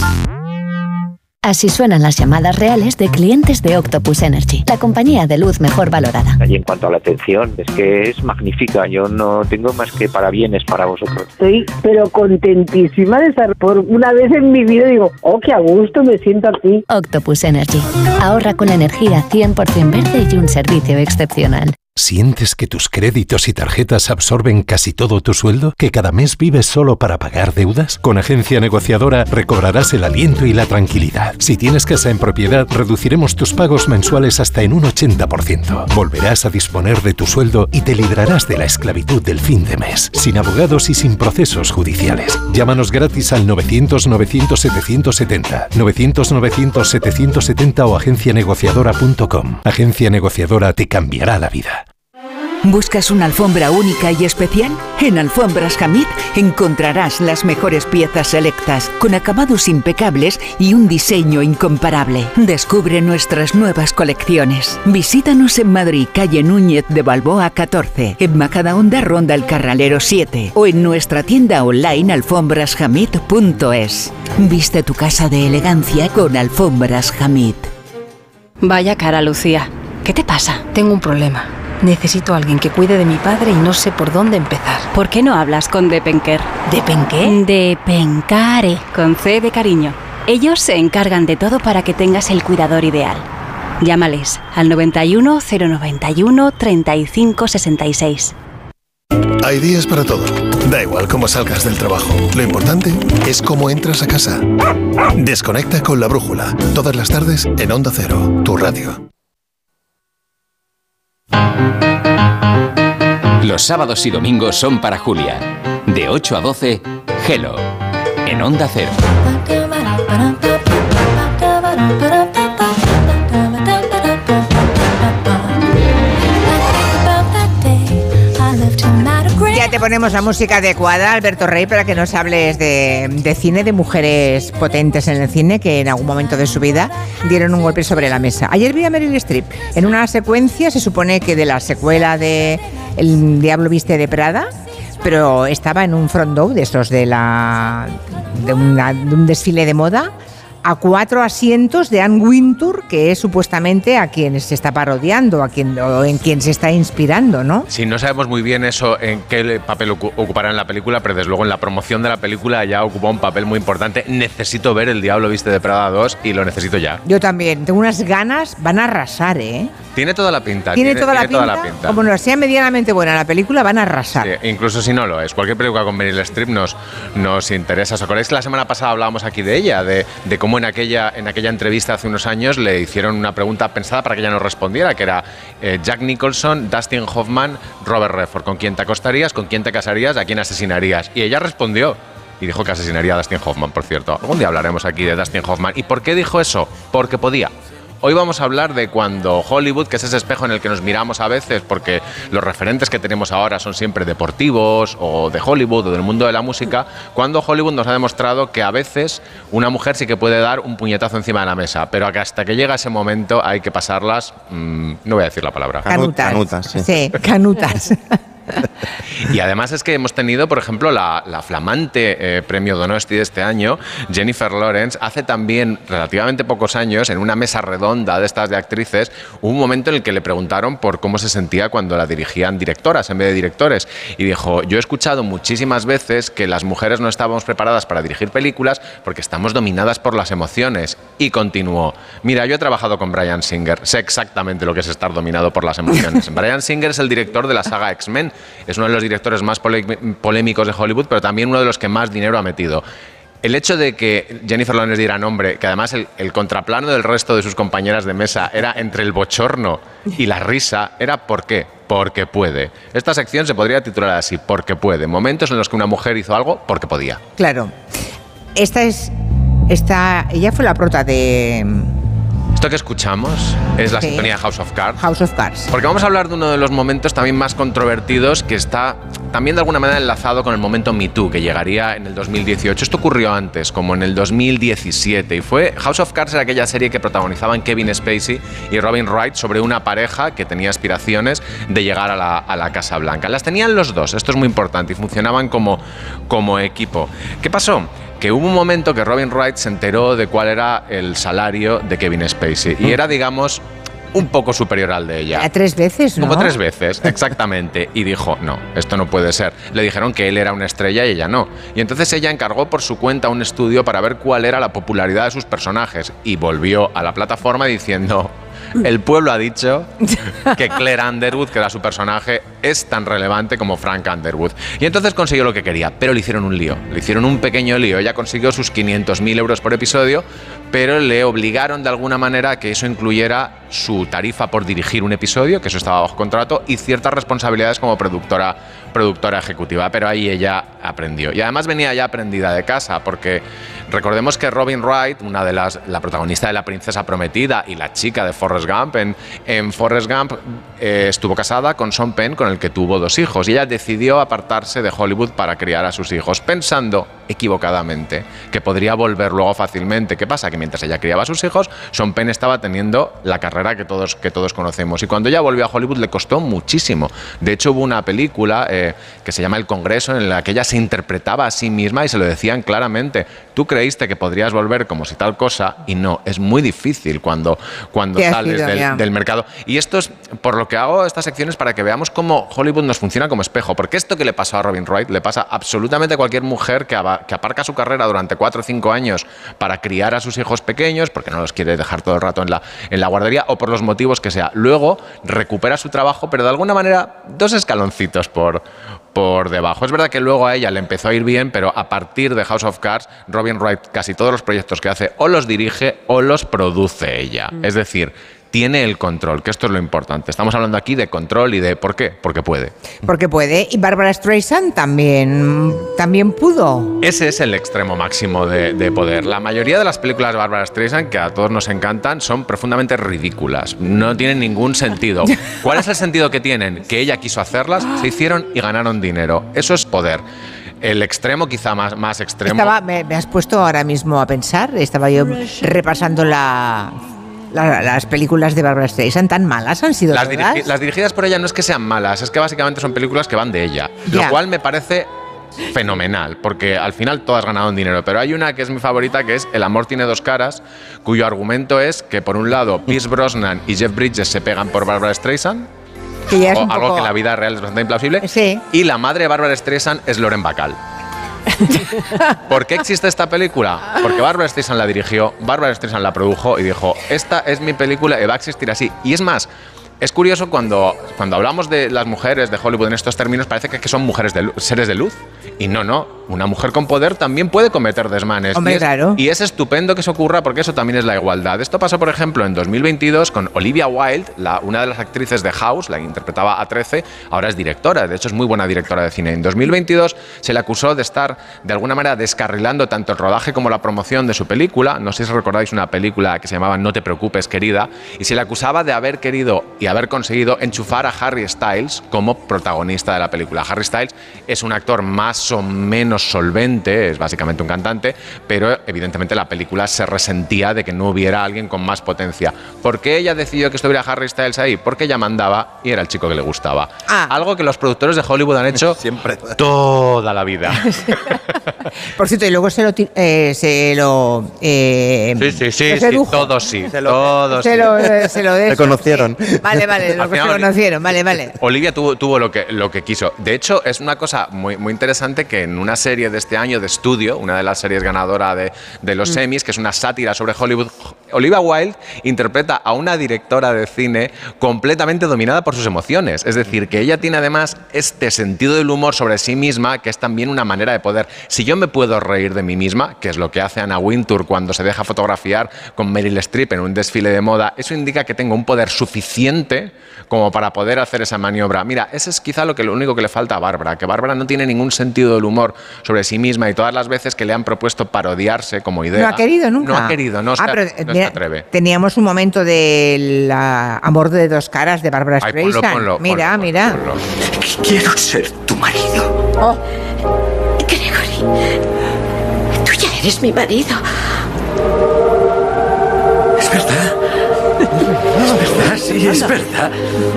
Speaker 21: Así suenan las llamadas reales de clientes de Octopus Energy, la compañía de luz mejor valorada.
Speaker 4: Y en cuanto a la atención, es que es magnífica. Yo no tengo más que parabienes para vosotros.
Speaker 5: Estoy pero contentísima de estar por una vez en mi vida. Digo, oh, qué a gusto me siento aquí.
Speaker 21: Octopus Energy. Ahorra con energía cien por ciento verde y un servicio excepcional.
Speaker 27: ¿Sientes que tus créditos y tarjetas absorben casi todo tu sueldo? ¿Que cada mes vives solo para pagar deudas? Con Agencia Negociadora recobrarás el aliento y la tranquilidad. Si tienes casa en propiedad, reduciremos tus pagos mensuales hasta en un ochenta por ciento. Volverás a disponer de tu sueldo y te librarás de la esclavitud del fin de mes, sin abogados y sin procesos judiciales. Llámanos gratis al novecientos novecientos setecientos setenta, novecientos novecientos setecientos setenta o agencia negociadora punto com. Agencia Negociadora te cambiará la vida.
Speaker 25: ¿Buscas una alfombra única y especial? En Alfombras Hamid encontrarás las mejores piezas selectas, con acabados impecables y un diseño incomparable. Descubre nuestras nuevas colecciones. Visítanos en Madrid, calle Núñez de Balboa catorce, en Majadahonda, Ronda El Carralero siete o en nuestra tienda online alfombras hamid punto es. Viste tu casa de elegancia con Alfombras Hamid.
Speaker 6: Vaya cara, Lucía. ¿Qué te pasa? Tengo un problema. Necesito a alguien que cuide de mi padre y no sé por dónde empezar. ¿Por qué no hablas con Depenker? ¿Depenqué? Depencare, con C de cariño. Ellos se encargan de todo para que tengas el cuidador ideal. Llámales al noventa y uno, cero noventa y uno, treinta y cinco sesenta y seis.
Speaker 7: Hay días para todo. Da igual cómo salgas del trabajo. Lo importante es cómo entras a casa. Desconecta con La Brújula. Todas las tardes en Onda Cero, tu radio.
Speaker 9: Los sábados y domingos son para Julia. De ocho a doce, Hello, en Onda Cero.
Speaker 1: Ya te ponemos la música adecuada, Alberto Rey, para que nos hables de, de cine, de mujeres potentes en el cine que en algún momento de su vida dieron un golpe sobre la mesa. Ayer vi a Meryl Streep en una secuencia, se supone que de la secuela de El Diablo Viste de Prada, pero estaba en un front row de esos de, la, de, una, de un desfile de moda, a cuatro asientos de Anne Wintour, que es supuestamente a quien se está parodiando, a quien, o en quien se está inspirando, ¿no?
Speaker 10: Sí, no sabemos muy bien eso, en qué papel ocupará en la película, pero desde luego en la promoción de la película ya ocupó un papel muy importante. Necesito ver El Diablo Viste de Prada dos y lo necesito ya.
Speaker 1: Yo también, tengo unas ganas, van a arrasar, ¿eh?
Speaker 10: Tiene toda la pinta.
Speaker 1: Tiene,
Speaker 10: tiene,
Speaker 1: toda,
Speaker 10: tiene
Speaker 1: la
Speaker 10: toda
Speaker 1: pinta,
Speaker 10: la pinta.
Speaker 1: Como no sea medianamente buena la película, van a arrasar.
Speaker 10: Sí, incluso si no lo es. Cualquier película con Meryl Streep nos, nos interesa. ¿Os acordáis que la semana pasada hablábamos aquí de ella? De, de cómo en aquella, en aquella entrevista hace unos años le hicieron una pregunta pensada para que ella nos respondiera, que era eh, Jack Nicholson, Dustin Hoffman, Robert Redford. ¿Con quién te acostarías? ¿Con quién te casarías? ¿A quién asesinarías? Y ella respondió. Y dijo que asesinaría a Dustin Hoffman, por cierto. Algún día hablaremos aquí de Dustin Hoffman. ¿Y por qué dijo eso? Porque podía. Hoy vamos a hablar de cuando Hollywood, que es ese espejo en el que nos miramos a veces, porque los referentes que tenemos ahora son siempre deportivos o de Hollywood o del mundo de la música, cuando Hollywood nos ha demostrado que a veces una mujer sí que puede dar un puñetazo encima de la mesa, pero que hasta que llega ese momento hay que pasarlas, mmm, no voy a decir la palabra.
Speaker 1: Canutas.
Speaker 10: Canutas, sí.
Speaker 1: Sí, canutas.
Speaker 10: Y además es que hemos tenido, por ejemplo, la, la flamante eh, premio Donosti de este año, Jennifer Lawrence, hace también relativamente pocos años, en una mesa redonda de estas de actrices, hubo un momento en el que le preguntaron por cómo se sentía cuando la dirigían directoras en vez de directores. Y dijo, yo he escuchado muchísimas veces que las mujeres no estábamos preparadas para dirigir películas porque estamos dominadas por las emociones. Y continuó, mira, yo he trabajado con Bryan Singer, sé exactamente lo que es estar dominado por las emociones. Bryan Singer es el director de la saga X-Men. Es uno de los directores más polémicos de Hollywood, pero también uno de los que más dinero ha metido. El hecho de que Jennifer Lawrence diera nombre, que además el, el contraplano del resto de sus compañeras de mesa era entre el bochorno y la risa, era ¿por qué? Porque puede. Esta sección se podría titular así, porque puede. Momentos en los que una mujer hizo algo porque podía.
Speaker 1: Claro. Esta es... Esta, ella fue la prota de...
Speaker 10: Esto que escuchamos es la
Speaker 1: Sí.
Speaker 10: sintonía de House of Cards.
Speaker 1: House of Cards.
Speaker 10: Porque vamos a hablar de uno de los momentos también más controvertidos que está también de alguna manera enlazado con el momento Me Too, que llegaría en el dos mil dieciocho. Esto ocurrió antes, como en el dos mil diecisiete, y fue House of Cards, era aquella serie que protagonizaban Kevin Spacey y Robin Wright sobre una pareja que tenía aspiraciones de llegar a la, a la Casa Blanca. Las tenían los dos, esto es muy importante, y funcionaban como, como equipo. ¿Qué pasó? Que hubo un momento que Robin Wright se enteró de cuál era el salario de Kevin Spacey, y era, digamos, un poco superior al de ella.
Speaker 1: A tres veces, ¿no?
Speaker 10: Como tres veces, exactamente. Y dijo, no, esto no puede ser. Le dijeron que él era una estrella y ella no. Y entonces ella encargó por su cuenta un estudio para ver cuál era la popularidad de sus personajes. Y volvió a la plataforma diciendo, el pueblo ha dicho que Claire Underwood, que era su personaje, es tan relevante como Frank Underwood. Y entonces consiguió lo que quería, pero le hicieron un lío. Le hicieron un pequeño lío. Ella consiguió sus quinientos mil euros por episodio, pero le obligaron de alguna manera a que eso incluyera su tarifa por dirigir un episodio, que eso estaba bajo contrato, y ciertas responsabilidades como productora, productora ejecutiva. Pero ahí ella aprendió. Y además venía ya aprendida de casa, porque recordemos que Robin Wright, una de las, la protagonista de La Princesa Prometida y la chica de Forrest Gump, en, en Forrest Gump eh, estuvo casada con Sean Penn, con el que tuvo dos hijos. Y ella decidió apartarse de Hollywood para criar a sus hijos, pensando equivocadamente que podría volver luego fácilmente. ¿Qué pasa? Que mientras ella criaba a sus hijos, Sean Penn estaba teniendo la carrera que todos, que todos conocemos. Y cuando ella volvió a Hollywood le costó muchísimo. De hecho, hubo una película eh, que se llama El Congreso, en la que ella se interpretaba a sí misma y se lo decían claramente. Tú creíste que podrías volver como si tal cosa, y no, es muy difícil cuando, cuando sales del, del mercado. Y esto es por lo que hago estas secciones, para que veamos cómo Hollywood nos funciona como espejo. Porque esto que le pasó a Robin Wright le pasa absolutamente a cualquier mujer que, que aparca su carrera durante cuatro o cinco años para criar a sus hijos pequeños, porque no los quiere dejar todo el rato en la, en la guardería, o por los motivos que sea. Luego recupera su trabajo, pero de alguna manera dos escaloncitos por, por debajo. Es verdad que luego a ella le empezó a ir bien, pero a partir de House of Cards, Robin Wright casi todos los proyectos que hace o los dirige o los produce ella. Mm. Es decir, tiene el control, que esto es lo importante. Estamos hablando aquí de control y de ¿por qué? Porque puede.
Speaker 1: Porque puede. Y Barbara Streisand también, también pudo.
Speaker 10: Ese es el extremo máximo de, de poder. La mayoría de las películas de Barbara Streisand, que a todos nos encantan, son profundamente ridículas. No tienen ningún sentido. ¿Cuál es el sentido que tienen? Que ella quiso hacerlas, se hicieron y ganaron dinero. Eso es poder. El extremo, quizá más, más extremo...
Speaker 1: Estaba, me, me has puesto ahora mismo a pensar, estaba yo repasando la... La, las películas de Barbara Streisand, tan malas han sido
Speaker 10: las,
Speaker 1: todas.
Speaker 10: dirigi las dirigidas por ella no es que sean malas, es que básicamente son películas que van de ella, ya. Lo cual me parece fenomenal, porque al final todas ganaron dinero, pero hay una que es mi favorita, que es El amor tiene dos caras, cuyo argumento es que por un lado Pierce Brosnan y Jeff Bridges se pegan por Barbara Streisand,
Speaker 1: que ya es
Speaker 10: o
Speaker 1: un
Speaker 10: algo
Speaker 1: poco...
Speaker 10: que en la vida real es bastante implausible,
Speaker 1: sí.
Speaker 10: Y la madre de Barbara Streisand es Lauren Bacall. ¿Por qué existe esta película? Porque Barbara Streisand la dirigió, Barbara Streisand la produjo y dijo, esta es mi película y va a existir así. Y es más, es curioso cuando, cuando hablamos de las mujeres de Hollywood en estos términos, parece que, que son mujeres de luz, seres de luz. Y no, no. Una mujer con poder también puede cometer desmanes.
Speaker 1: Hombre,
Speaker 10: y, es,
Speaker 1: claro.
Speaker 10: y es estupendo que eso ocurra, porque eso también es la igualdad. Esto pasó, por ejemplo, en dos mil veintidós con Olivia Wilde, la, una de las actrices de House, la que interpretaba a trece, ahora es directora. De hecho, es muy buena directora de cine. En dos mil veintidós se le acusó de estar, de alguna manera, descarrilando tanto el rodaje como la promoción de su película. No sé si recordáis una película que se llamaba No te preocupes, querida. Y se le acusaba de haber querido y haber conseguido enchufar a Harry Styles como protagonista de la película. Harry Styles es un actor más o menos solvente, es básicamente un cantante, pero evidentemente la película se resentía de que no hubiera alguien con más potencia. ¿Por qué ella decidió que estuviera Harry Styles ahí? Porque ella mandaba y era el chico que le gustaba. Ah. Algo que los productores de Hollywood han hecho siempre, toda la vida.
Speaker 1: Por cierto, y luego se lo... Eh, se lo eh,
Speaker 10: sí, sí, sí, sí todos sí.
Speaker 1: Se lo,
Speaker 10: todos
Speaker 1: se
Speaker 10: sí.
Speaker 1: Lo, eh, se lo de
Speaker 3: se conocieron.
Speaker 1: Sí. Vale, vale, lo que se conocieron, vale, vale.
Speaker 10: Olivia tuvo, tuvo lo, que, lo que quiso. De hecho, es una cosa muy, muy interesante que en una serie de este año de Estudio, una de las series ganadora de, de los mm. Emmys, que es una sátira sobre Hollywood, Olivia Wilde interpreta a una directora de cine completamente dominada por sus emociones. Es decir, que ella tiene además este sentido del humor sobre sí misma, que es también una manera de poder. Si yo me puedo reír de mí misma, que es lo que hace Anna Wintour cuando se deja fotografiar con Meryl Streep en un desfile de moda, eso indica que tengo un poder suficiente como para poder hacer esa maniobra. Mira, ese es quizá lo, que, lo único que le falta a Bárbara, que Bárbara no tiene ningún sentido del humor sobre sí misma y todas las veces que le han propuesto parodiarse como idea.
Speaker 1: No ha querido nunca.
Speaker 10: No ha querido, no,
Speaker 1: ah,
Speaker 10: se,
Speaker 1: pero,
Speaker 10: no
Speaker 1: mira,
Speaker 10: se atreve.
Speaker 1: Teníamos un momento del amor de dos caras de Barbara
Speaker 10: Ay,
Speaker 1: Streisand.
Speaker 10: ponlo, ponlo,
Speaker 1: mira,
Speaker 10: ponlo,
Speaker 1: mira.
Speaker 10: ponlo, ponlo.
Speaker 24: Quiero ser tu marido.
Speaker 1: Oh.
Speaker 17: Gregory, tú ya eres mi marido.
Speaker 24: Es verdad. Es verdad, sí, es verdad.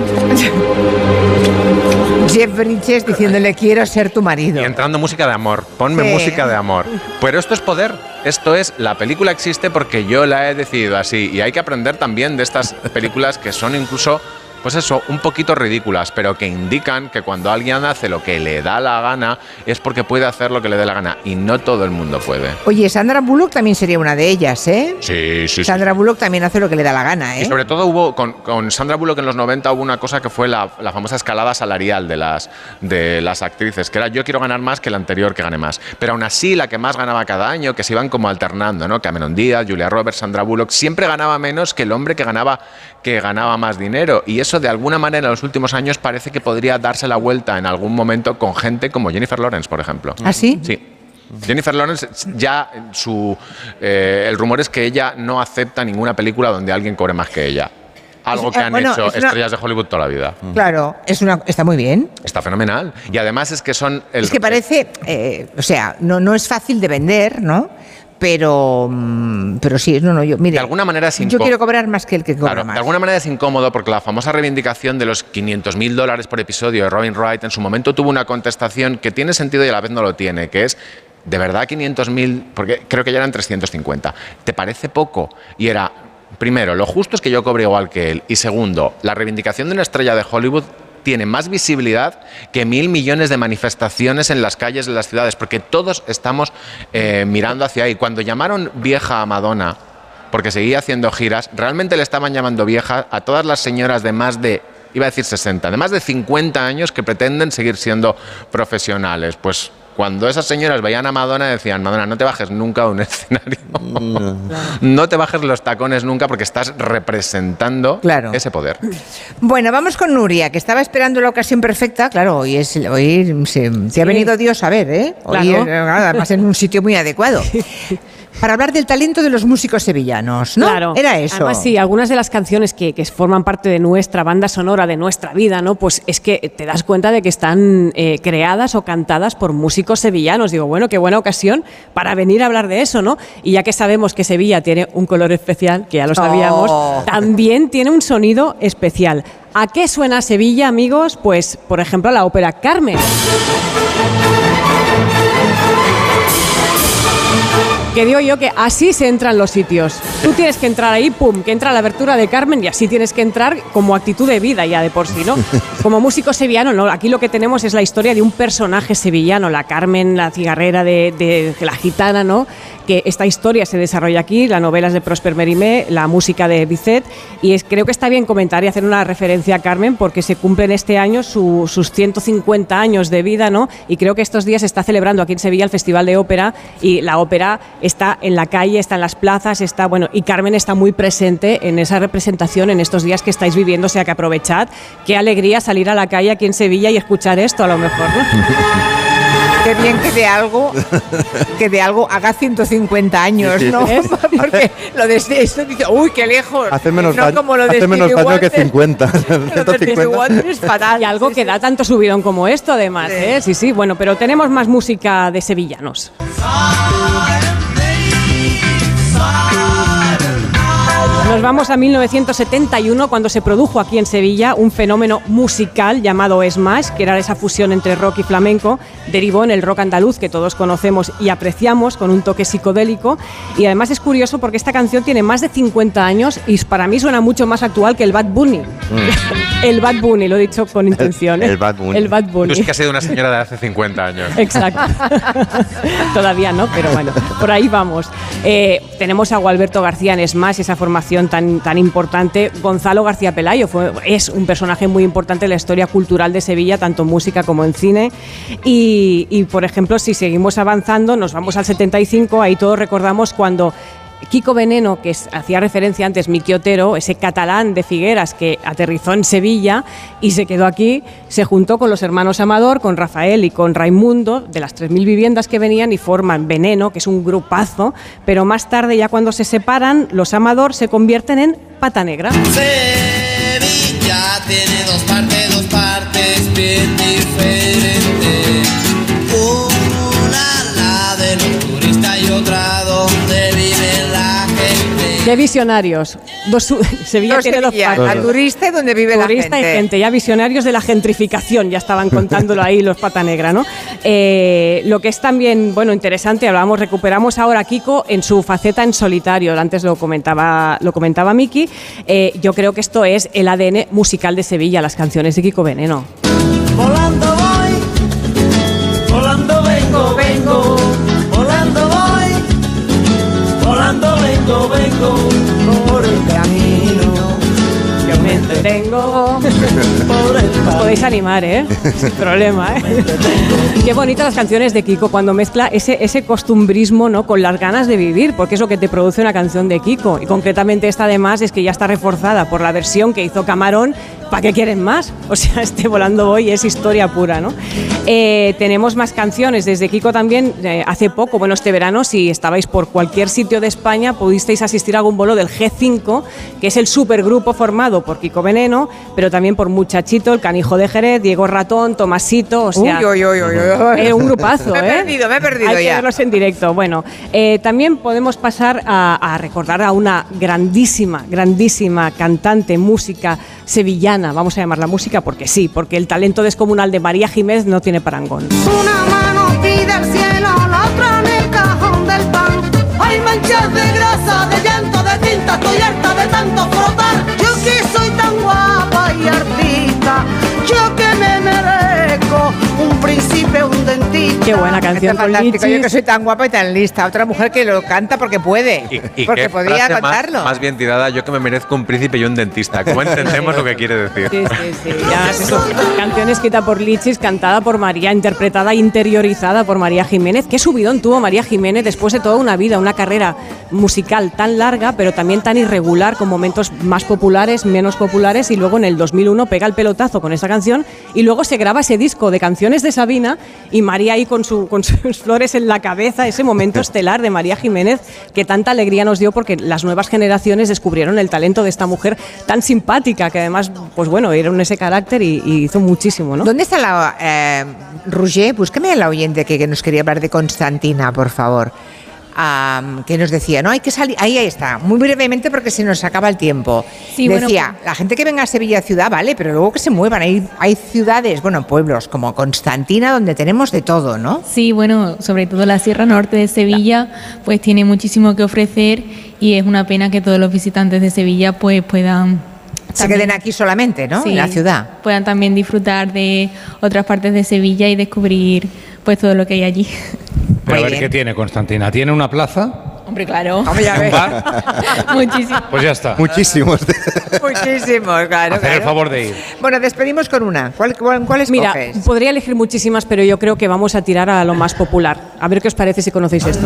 Speaker 1: Jeff Bridges diciéndole quiero ser tu marido.
Speaker 10: Y entrando música de amor, ponme
Speaker 1: Sí.
Speaker 10: música de amor. Pero esto es poder, esto es, la película existe porque yo la he decidido así. Y hay que aprender también de estas películas que son incluso, pues eso, un poquito ridículas, pero que indican que cuando alguien hace lo que le da la gana es porque puede hacer lo que le dé la gana. Y no todo el mundo puede.
Speaker 1: Oye, Sandra Bullock también sería una de ellas, ¿eh?
Speaker 10: Sí, sí, sí.
Speaker 1: Sandra Bullock también hace lo que le da la gana, ¿eh?
Speaker 10: Y sobre todo hubo, con, con Sandra Bullock en los noventa hubo una cosa que fue la, la famosa escalada salarial de las, de las actrices, que era yo quiero ganar más que la anterior que gane más. Pero aún así la que más ganaba cada año, que se iban como alternando, ¿no? Cameron Díaz, Julia Roberts, Sandra Bullock, siempre ganaba menos que el hombre que ganaba, que ganaba más dinero. Y eso de alguna manera en los últimos años parece que podría darse la vuelta en algún momento con gente como Jennifer Lawrence, por ejemplo.
Speaker 1: ¿Ah, sí?
Speaker 10: Sí. Jennifer Lawrence ya su eh, el rumor es que ella no acepta ninguna película donde alguien cobre más que ella. Algo que
Speaker 1: Eh,
Speaker 10: han
Speaker 1: bueno,
Speaker 10: hecho
Speaker 1: es una-
Speaker 10: estrellas de Hollywood toda la vida.
Speaker 1: Claro, es una, está muy bien.
Speaker 10: Está fenomenal. Y además es que son... El,
Speaker 1: Es que parece, eh, o sea, no, no es fácil de vender, ¿no? Pero, mm, pero sí, no, no, yo, mire,
Speaker 10: de alguna manera es
Speaker 1: yo
Speaker 10: inco-
Speaker 1: quiero cobrar más que el que cobra
Speaker 10: Claro,
Speaker 1: más.
Speaker 10: de alguna manera es incómodo porque la famosa reivindicación de los quinientos mil dólares por episodio de Robin Wright en su momento tuvo una contestación que tiene sentido y a la vez no lo tiene, que es, ¿de verdad quinientos mil? Porque creo que ya eran trescientos cincuenta. ¿Te parece poco? Y era, primero, lo justo es que yo cobre igual que él. Y segundo, la reivindicación de una estrella de Hollywood tiene más visibilidad que mil millones de manifestaciones en las calles de las ciudades, porque todos estamos eh, mirando hacia ahí. Cuando llamaron vieja a Madonna, porque seguía haciendo giras, realmente le estaban llamando vieja a todas las señoras de más de, iba a decir sesenta, de más de cincuenta años que pretenden seguir siendo profesionales. Pues cuando esas señoras veían a Madonna decían, Madonna, no te bajes nunca de un escenario, no, no te bajes los tacones nunca porque estás representando
Speaker 1: Claro.
Speaker 10: ese poder.
Speaker 1: Bueno, vamos con Nuria, que estaba esperando la ocasión perfecta. Claro, hoy, es, hoy se, se ha venido Dios a ver, ¿eh? Hoy,
Speaker 20: Claro.
Speaker 1: eh, además, en un sitio muy adecuado. Para hablar del talento de los músicos sevillanos, ¿no?
Speaker 20: Claro.
Speaker 1: Era eso.
Speaker 20: Además, sí, algunas de las canciones que, que forman parte de nuestra banda sonora, de nuestra vida, ¿no? Pues es que te das cuenta de que están eh, creadas o cantadas por músicos sevillanos. Digo, bueno, qué buena ocasión para venir a hablar de eso, ¿no? Y ya que sabemos que Sevilla tiene un color especial, que ya lo sabíamos,
Speaker 1: Oh.
Speaker 20: también tiene un sonido especial. ¿A qué suena Sevilla, amigos? Pues, por ejemplo, a la ópera Carmen. Que digo yo que así se entran los sitios. Tú tienes que entrar ahí, pum, que entra la abertura de Carmen y así tienes que entrar como actitud de vida ya de por sí, ¿no? Como músico sevillano, ¿no? Aquí lo que tenemos es la historia de un personaje sevillano, la Carmen, la cigarrera de, de, de la gitana, ¿no? Que esta historia se desarrolla aquí, la novela es de Prosper Mérimée, la música de Bizet, y es, creo que está bien comentar y hacer una referencia a Carmen porque se cumplen este año su, sus ciento cincuenta años de vida, ¿no? Y creo que estos días se está celebrando aquí en Sevilla el Festival de Ópera y la ópera está en la calle, está en las plazas, está, bueno, y Carmen está muy presente en esa representación en estos días que estáis viviendo, o sea que aprovechad. Qué alegría salir a la calle aquí en Sevilla y escuchar esto a lo mejor, ¿no?
Speaker 1: Qué bien que de algo, que de algo haga ciento cincuenta años, ¿no?
Speaker 20: ¿Ves?
Speaker 1: Porque lo de esto dice, uy, qué lejos.
Speaker 3: Hace menos,
Speaker 1: no
Speaker 3: daño,
Speaker 1: como lo de
Speaker 3: hace menos
Speaker 1: Stevie
Speaker 3: daño que
Speaker 1: Wonder.
Speaker 3: cincuenta.
Speaker 1: Lo de
Speaker 3: ciento
Speaker 1: Stevie
Speaker 3: cincuenta.
Speaker 1: Wonder es fatal.
Speaker 20: Y algo que da tanto subidón como esto, además, ¿eh? Sí, sí, bueno, pero tenemos más música de sevillanos. Nos vamos a mil novecientos setenta y uno, cuando se produjo aquí en Sevilla un fenómeno musical llamado Smash, que era esa fusión entre rock y flamenco, derivó en el rock andaluz que todos conocemos y apreciamos, con un toque psicodélico. Y además es curioso porque esta canción tiene más de cincuenta años y para mí suena mucho más actual que el Bad Bunny. Mm. El Bad Bunny, lo he dicho con intención.
Speaker 3: El, el Bad Bunny.
Speaker 20: El Bad Bunny.
Speaker 10: Tú es que has sido una señora de hace cincuenta años.
Speaker 20: Exacto. Todavía no, pero bueno, por ahí vamos. Eh, tenemos a Gualberto García en Smash, esa formación tan, tan importante. Gonzalo García Pelayo fue, es un personaje muy importante en la historia cultural de Sevilla, tanto en música como en cine. Y, y por ejemplo, si seguimos avanzando, nos vamos al setenta y cinco, ahí todos recordamos cuando Kiko Veneno, que es, hacía referencia antes Miki Otero, ese catalán de Figueras que aterrizó en Sevilla y se quedó aquí, se juntó con los hermanos Amador, con Rafael y con Raimundo, de las tres mil viviendas que venían, y forman Veneno, que es un grupazo, pero más tarde, ya cuando se separan, los Amador se convierten en Pata Negra.
Speaker 3: Sevilla tiene dos partes, dos partes bien diferentes. Una la de los turistas y otra donde vive la gente.
Speaker 20: Qué visionarios. Dos, Sevilla
Speaker 1: Dos
Speaker 20: tiene
Speaker 1: Sevilla,
Speaker 20: dos partes.
Speaker 1: la turista y donde vive
Speaker 20: turista
Speaker 1: la gente.
Speaker 20: y gente, ya visionarios de la gentrificación, ya estaban contándolo ahí los Pata Negra, ¿no? Eh, lo que es también, bueno, interesante, hablábamos, recuperamos ahora a Kiko en su faceta en solitario, antes lo comentaba, lo comentaba Miki, eh, yo creo que esto es el A D N musical de Sevilla, las canciones de Kiko Veneno.
Speaker 3: Volando voy, volando vengo, vengo, volando voy, volando vengo, vengo, por el camino.
Speaker 20: Yo me entretengo. Os podéis animar, ¿eh? Sin problema, ¿eh? Qué bonitas las canciones de Kiko cuando mezcla ese, ese costumbrismo, ¿no?, con las ganas de vivir, porque es lo que te produce una canción de Kiko. Y concretamente esta, además, es que ya está reforzada por la versión que hizo Camarón. ¿Para qué quieren más? O sea, este Volando Voy es historia pura, ¿no? Eh, tenemos más canciones desde Kiko también. Eh, hace poco, bueno, este verano, si estabais por cualquier sitio de España, pudisteis asistir a algún bolo del G cinco, que es el supergrupo formado por Kiko Veneno, pero también por Muchachito, el Canijo de Jerez, Diego Ratón, Tomasito, o sea...
Speaker 1: Uy, uy, uy, uy, uy.
Speaker 20: Eh, un grupazo, ¿eh?
Speaker 1: Me he perdido, me he perdido
Speaker 20: Hay
Speaker 1: ya.
Speaker 20: que verlos en directo. Bueno, eh, también podemos pasar a, a recordar a una grandísima, grandísima cantante, música sevillana, vamos a llamarla música porque sí, porque el talento descomunal de María Jiménez no tiene parangón.
Speaker 3: Una mano pide al cielo, la otra en el cajón del pan. Hay manchas de grasa, de llanto, de tinta, estoy harta de tanto frotar. Yo que soy tan guapa y artista, yo que me merezco un príncipe, un dentista.
Speaker 20: Qué buena canción
Speaker 1: Está
Speaker 20: con
Speaker 1: fantástico. Yo
Speaker 20: Lichis.
Speaker 1: que soy tan guapa y tan lista. Otra mujer que lo canta porque puede.
Speaker 10: Y
Speaker 1: porque
Speaker 10: qué
Speaker 1: podría
Speaker 10: frase
Speaker 1: cantarlo.
Speaker 10: Más, más bien tirada, yo que me merezco un príncipe y un dentista. ¿Cómo entendemos lo que quiere decir?
Speaker 20: Sí, sí, sí. Ya, eso. Canción escrita por Lichis, cantada por María, interpretada, interiorizada por María Jiménez. Qué subidón tuvo María Jiménez después de toda una vida, una carrera musical tan larga, pero también tan irregular, con momentos más populares, menos populares, y luego en el dos mil uno pega el pelotazo con esa canción y luego se graba ese disco de canciones de Sabina y María ahí con, su, con sus flores en la cabeza, ese momento estelar de María Jiménez que tanta alegría nos dio porque las nuevas generaciones descubrieron el talento de esta mujer tan simpática que además, pues bueno, era un ese carácter y, y hizo muchísimo, ¿no?
Speaker 1: ¿Dónde está la... Eh, Roger, búscame a la oyente que, que nos quería hablar de Constantina, por favor. Um, que nos decía, no, hay que salir, ahí, ahí está, muy brevemente porque se nos acaba el tiempo.
Speaker 11: Sí,
Speaker 1: decía,
Speaker 11: bueno,
Speaker 1: la gente que venga a Sevilla ciudad, vale, pero luego que se muevan, hay, hay ciudades, bueno, pueblos como Constantina donde tenemos de todo, ¿no?
Speaker 11: Sí, bueno, sobre todo la Sierra Norte de Sevilla, pues tiene muchísimo que ofrecer y es una pena que todos los visitantes de Sevilla pues puedan...
Speaker 1: Se queden aquí solamente, ¿no?
Speaker 11: Sí,
Speaker 1: en la ciudad.
Speaker 11: Puedan también disfrutar de otras partes de Sevilla y descubrir pues todo lo que hay allí.
Speaker 12: Pero a ver qué tiene Constantina. ¿Tiene una plaza?
Speaker 11: Hombre, claro.
Speaker 1: Vamos ya a ver.
Speaker 11: Muchísimo.
Speaker 12: Pues ya está.
Speaker 13: Muchísimos.
Speaker 1: Muchísimos, claro.
Speaker 12: Hacer
Speaker 1: claro.
Speaker 12: el favor de ir.
Speaker 1: Bueno, despedimos con una. ¿Cuál, cuál, cuál
Speaker 20: Mira,
Speaker 1: escoges?
Speaker 20: podría elegir muchísimas, pero yo creo que vamos a tirar a lo más popular. A ver qué os parece si conocéis esto.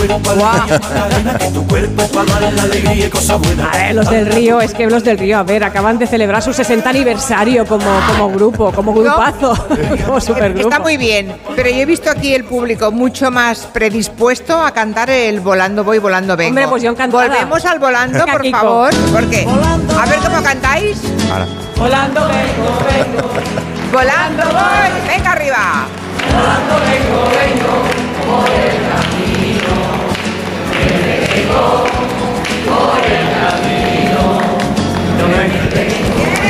Speaker 20: A ver, los del Río, es que los del Río, a ver, acaban de celebrar su sesenta aniversario como, como grupo, como grupazo, como supergrupo.
Speaker 1: Está muy bien, pero yo he visto aquí el público mucho más predispuesto a cantar el Volando Voy, Volando Vengo.
Speaker 20: Hombre, pues yo encantada.
Speaker 1: Volvemos al Volando,
Speaker 20: Venga,
Speaker 1: por
Speaker 20: Kiko.
Speaker 1: favor. Porque, a ver cómo cantáis.
Speaker 13: Ahora.
Speaker 20: Volando vengo, vengo.
Speaker 1: Volando voy, venga arriba.
Speaker 3: Volando vengo, vengo, por el camino. Vengo, por el camino. No me entregues.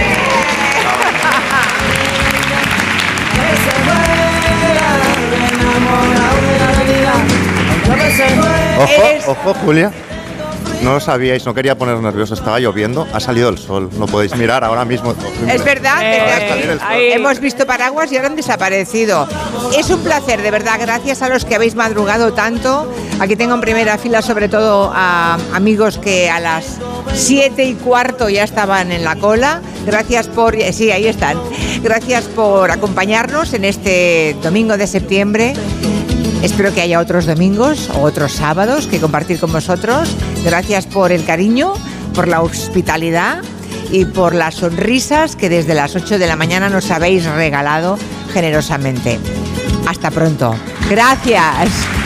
Speaker 13: Ojo, ojo, Julia. No lo sabíais, no quería poneros nervioso, estaba lloviendo, ha salido el sol, lo podéis mirar ahora mismo.
Speaker 1: Es verdad,
Speaker 20: Eh,
Speaker 1: desde
Speaker 13: salir el sol.
Speaker 1: aquí hemos visto paraguas y ahora han desaparecido. Es un placer, de verdad, gracias a los que habéis madrugado tanto. Aquí tengo en primera fila sobre todo a amigos que a las siete y cuarto ya estaban en la cola. Gracias por, sí, ahí están. Gracias por acompañarnos en este domingo de septiembre. Espero que haya otros domingos o otros sábados que compartir con vosotros. Gracias por el cariño, por la hospitalidad y por las sonrisas que desde las ocho de la mañana nos habéis regalado generosamente. Hasta pronto. Gracias.